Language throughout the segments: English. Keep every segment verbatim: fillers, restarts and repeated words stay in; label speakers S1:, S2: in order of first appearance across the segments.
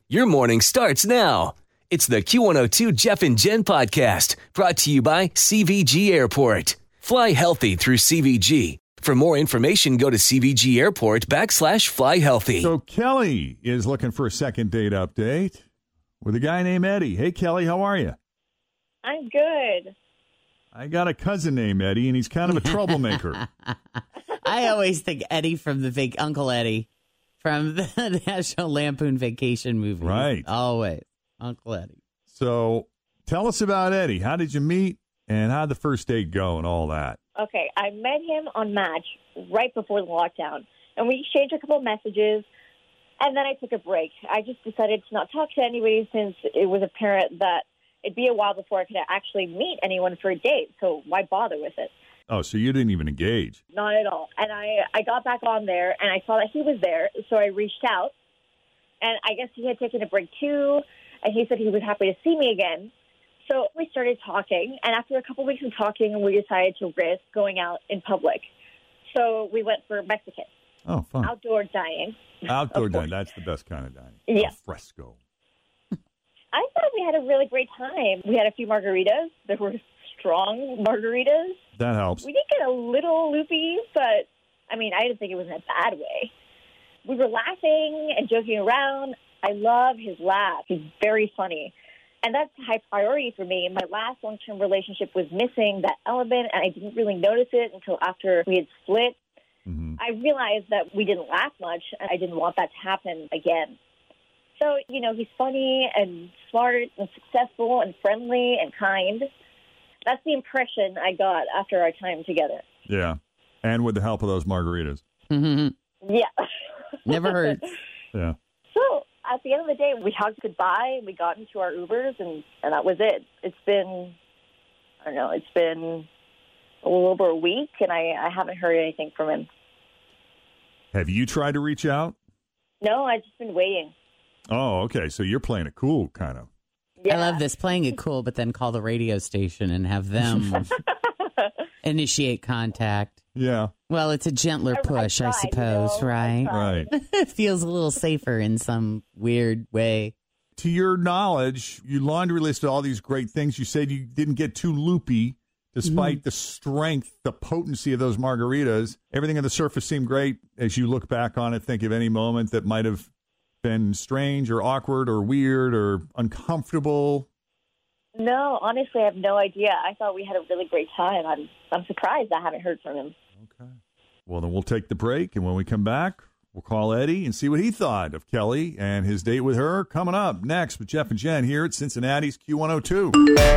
S1: Your morning starts now. It's the Q one oh two Jeff and Jen podcast brought to you by C V G Airport. Fly healthy through C V G. For more information, go to C V G Airport backslash fly healthy.
S2: So Kelly is looking for a second date update with a guy named Eddie. Hey, Kelly, how are you?
S3: I'm good.
S2: I got a cousin named Eddie, and he's kind of a troublemaker.
S4: I always think Eddie from the vac- Uncle Eddie from the National Lampoon Vacation movie.
S2: Right.
S4: Always. Uncle Eddie.
S2: So tell us about Eddie. How did you meet, and how'd the first date go and all that?
S3: Okay, I met him on Match right before the lockdown, and we exchanged a couple of messages, and then I took a break. I just decided to not talk to anybody since it was apparent that it'd be a while before I could actually meet anyone for a date, so why bother with it?
S2: Oh, so you didn't even engage?
S3: Not at all. And I, I got back on there, and I saw that he was there, so I reached out, and I guess he had taken a break too, and he said he was happy to see me again. So we started talking, and after a couple weeks of talking, we decided to risk going out in public. So we went for Mexican.
S2: Oh, fun.
S3: Outdoor dining.
S2: Outdoor dining. That's the best kind of dining.
S3: Yeah.
S2: Al fresco.
S3: I thought we had a really great time. We had a few margaritas. There were strong margaritas.
S2: That helps.
S3: We did get a little loopy, but, I mean, I didn't think it was in a bad way. We were laughing and joking around. I love his laugh. He's very funny. And that's a high priority for me. My last long-term relationship was missing that element, and I didn't really notice it until after we had split.
S2: Mm-hmm.
S3: I realized that we didn't laugh much, and I didn't want that to happen again. So, you know, he's funny and smart and successful and friendly and kind. That's the impression I got after our time together.
S2: Yeah. And with the help of those margaritas.
S4: Mm-hmm.
S3: Yeah.
S4: Never hurts.
S2: Yeah.
S3: So at the end of the day, we hugged goodbye, we got into our Ubers, and, and that was it. It's been, I don't know, it's been a little over a week, and I, I haven't heard anything from him.
S2: Have you tried to reach out?
S3: No, I've just been waiting.
S2: Oh, okay. So you're playing it cool, kind of.
S3: Yeah.
S4: I love this, playing it cool, but then call the radio station and have them initiate contact.
S2: Yeah.
S4: Well, it's a gentler
S3: I- I
S4: push, I,
S3: tried,
S4: suppose,
S3: you know, I
S4: right?
S3: tried.
S2: Right.
S4: It feels a little safer in some weird way.
S2: To your knowledge, you laundry listed all these great things. You said you didn't get too loopy despite
S4: Mm-hmm.
S2: the strength, the potency of those margaritas. Everything on the surface seemed great. As you look back on it, think of any moment that might have been strange or awkward or weird or uncomfortable.
S3: No, honestly, I have no idea. I thought we had a really great time. I'm I'm surprised I haven't heard from him.
S2: Okay. Well, then we'll take the break, and when we come back, we'll call Eddie and see what he thought of Kelly and his date with her. Coming up next with Jeff and Jen here at Cincinnati's Q one oh two.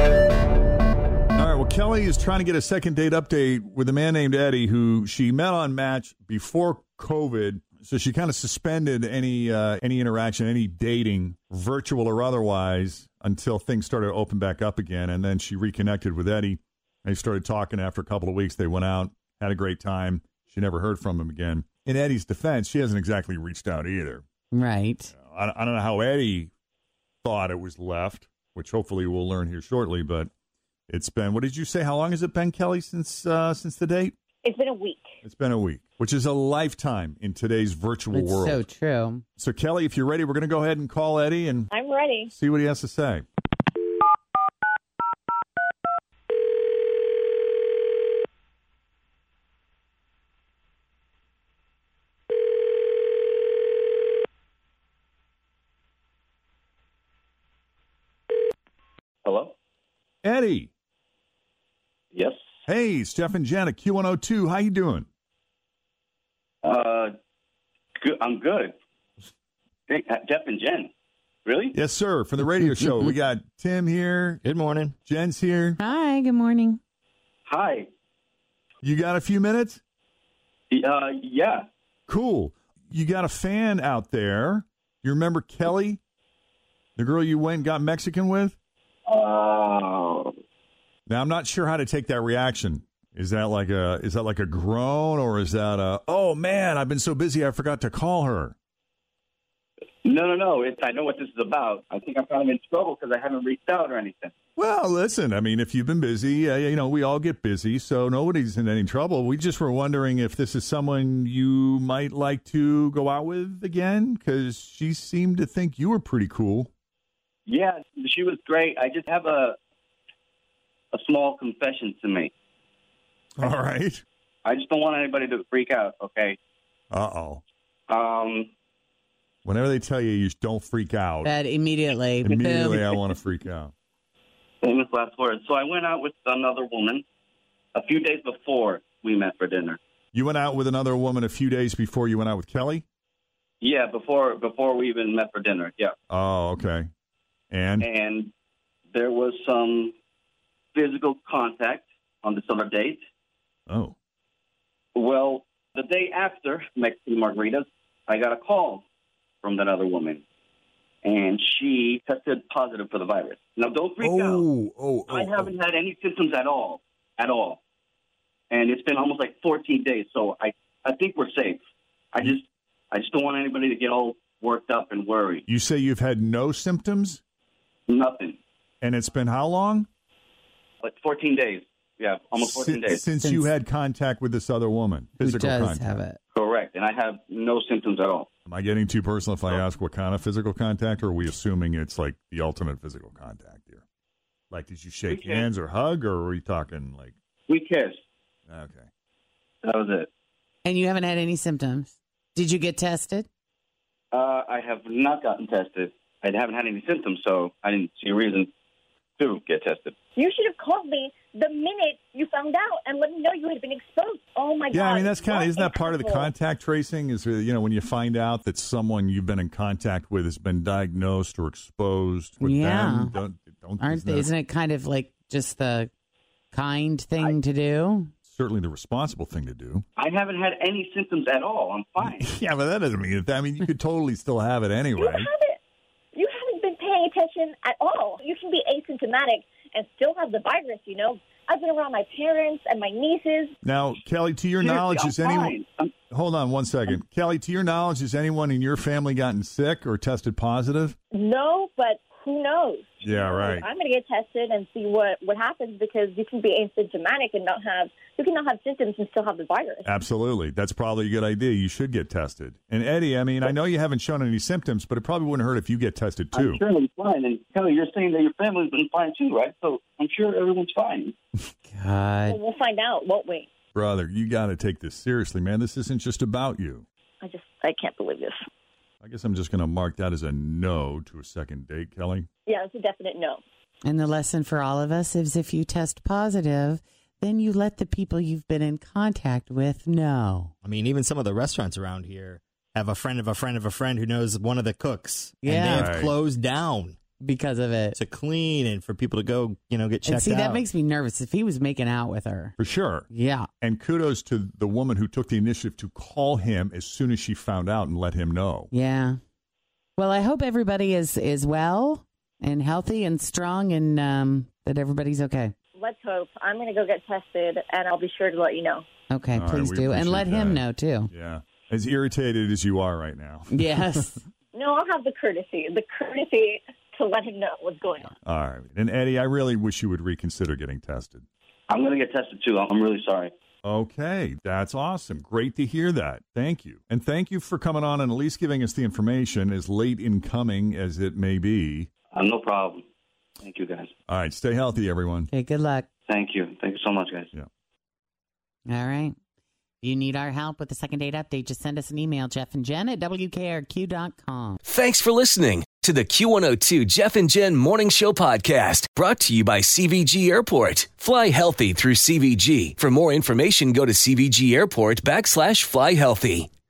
S2: All right, well, Kelly is trying to get a second date update with a man named Eddie who she met on Match before COVID. So she kind of suspended any uh, any interaction, any dating, virtual or otherwise, until things started to open back up again. And then she reconnected with Eddie. They started talking after a couple of weeks. They went out, had a great time. She never heard from him again. In Eddie's defense, she hasn't exactly reached out either.
S4: Right.
S2: I, I don't know how Eddie thought it was left, which hopefully we'll learn here shortly. But it's been, what did you say? How long has it been, Kelly, since uh, since the date?
S3: It's been a week.
S2: It's been a week, which is a lifetime in today's virtual
S4: It's
S2: world.
S4: so true.
S2: So, Kelly, if you're ready, we're going to go ahead and call Eddie and
S3: I'm ready.
S2: see what he has to say.
S5: Hello?
S2: Eddie.
S5: Yes.
S2: Hey, it's Jeff and Jen at Q one oh two. How you doing?
S5: Uh, good. I'm good. Hey, uh, Jeff and Jen. Really?
S2: Yes, sir. From the radio show, we got Tim here.
S6: Good morning.
S2: Jen's here.
S4: Hi, good morning.
S5: Hi.
S2: You got a few minutes?
S5: Uh, yeah.
S2: Cool. You got a fan out there. You remember Kelly, the girl you went and got Mexican with?
S5: Uh,
S2: Now, I'm not sure how to take that reaction. Is that like a is that like a groan, or is that a, oh, man, I've been so busy I forgot to call her?
S5: No, no, no. It's, I know what this is about. I think I found him in trouble because I haven't reached out or anything.
S2: Well, listen, I mean, if you've been busy, uh, you know, we all get busy, so nobody's in any trouble. We just were wondering if this is someone you might like to go out with again, because she seemed to think you were pretty cool.
S5: Yeah, she was great. I just have a a small confession to make.
S2: All right.
S5: I just don't want anybody to freak out, okay?
S2: Uh-oh.
S5: Um,
S2: Whenever they tell you you just don't freak out,
S4: That immediately.
S2: immediately I want to freak out.
S5: famous last words. So I went out with another woman a few days before we met for dinner.
S2: You went out with another woman a few days before you went out with Kelly?
S5: Yeah, before before we even met for dinner, yeah.
S2: Oh, okay. And?
S5: And there was some physical contact on this other date.
S2: Oh.
S5: Well, the day after Mexican margaritas, I got a call from that other woman, and she tested positive for the virus. Now, don't freak
S2: oh,
S5: out.
S2: Oh, oh,
S5: I haven't had any symptoms at all, at all. And it's been almost like fourteen days, so I, I think we're safe. I just I just don't want anybody to get all worked up and worried.
S2: You say you've had no symptoms?
S5: Nothing.
S2: And it's been how long?
S5: Like fourteen days. Yeah, almost fourteen
S2: since,
S5: days.
S2: Since,
S4: Since-
S2: you had contact with this other woman,
S4: Who
S2: physical
S4: does
S2: contact.
S4: have it?
S5: Correct. And I have no symptoms at all.
S2: Am I getting too personal if I ask what kind of physical contact, or are we assuming it's like the ultimate physical contact here? Like, did you shake
S5: We kissed.
S2: hands or hug, or were we talking like?
S5: We kissed.
S2: Okay.
S5: That was it.
S4: And you haven't had any symptoms. Did you get tested?
S5: Uh, I have not gotten tested. I haven't had any symptoms, so I didn't see a reason to get tested.
S3: You should have called me the minute you found out and let me know you had been exposed. Oh, my God.
S2: Yeah, I mean, that's kind of,
S3: What
S2: isn't that part of the
S3: incredible.
S2: contact tracing? Is, uh, you know, when you find out that someone you've been in contact with has been diagnosed or exposed with
S4: Yeah.
S2: them? Don't, don't,
S4: Aren't
S2: isn't
S4: they,
S2: that
S4: isn't it kind of like just the kind thing to do?
S2: certainly the responsible thing to do.
S5: I haven't had any symptoms at all. I'm fine.
S2: Yeah, but that doesn't mean it. I mean, you could totally still have it
S3: You
S2: anyway.
S3: haven't, you haven't been paying attention at all. You can be asymptomatic and still have the virus, you know. I've been around my parents and my nieces.
S2: Now, Kelly, to your
S5: Seriously,
S2: knowledge,
S5: I'm
S2: is anyone...
S5: fine. I'm-
S2: Hold on one second. Kelly, to your knowledge, has anyone in your family gotten sick or tested positive?
S3: No, but who knows?
S2: Yeah, right.
S3: I'm going to get tested and see what, what happens because you can be asymptomatic and not have, you can not have symptoms and still have the virus.
S2: Absolutely. That's probably a good idea. You should get tested. And Eddie, I mean, I know you haven't shown any symptoms, but it probably wouldn't hurt if you get tested too.
S5: I'm sure I'm fine. And Kelly, you're saying that your family's been fine too, right? So I'm sure everyone's fine.
S4: God.
S3: Well, we'll find out, won't we?
S2: Brother, you got to take this seriously, man. This isn't just about you.
S3: I just, I can't believe this.
S2: I guess I'm just going to mark that as a no to a second date, Kelly.
S3: Yeah, it's a definite no.
S4: And the lesson for all of us is if you test positive, then you let the people you've been in contact with know.
S6: I mean, even some of the restaurants around here have a friend of a friend of a friend who knows one of the cooks.
S4: Yeah.
S6: And they have
S2: Right.
S6: closed down
S4: Because of it.
S6: to clean and for people to go, you know, get checked
S4: And see,
S6: out.
S4: that makes me nervous. If he was making out with her.
S2: For sure.
S4: Yeah.
S2: And kudos to the woman who took the initiative to call him as soon as she found out and let him know.
S4: Yeah. Well, I hope everybody is, is well and healthy and strong and um, that everybody's okay.
S3: Let's hope. I'm going to go get tested, and I'll be sure to let you know.
S4: Okay,
S2: All right,
S4: please
S2: we
S4: do. And let
S2: appreciate
S4: him
S2: that.
S4: know, too.
S2: Yeah. As irritated as you are right now.
S4: Yes.
S3: No, I'll have the courtesy, the courtesy to let him know what's going on.
S2: All right. And Eddie, I really wish you would reconsider getting tested.
S5: I'm going to get tested too. I'm really sorry.
S2: Okay, that's awesome. Great to hear that. Thank you. And thank you for coming on and at least giving us the information, as late in coming as it may be.
S5: Uh, no problem. Thank you, guys.
S2: All right, stay healthy, everyone.
S4: Okay, good luck.
S5: Thank you. Thank you so much, guys.
S2: Yeah.
S4: All right. If you need our help with the second date update, just send us an email, Jeff and Jen at W K R Q dot com.
S1: Thanks for listening to the Q one oh two Jeff and Jen Morning Show podcast, brought to you by C V G Airport. Fly healthy through C V G. For more information, go to C V G Airport backslash fly healthy.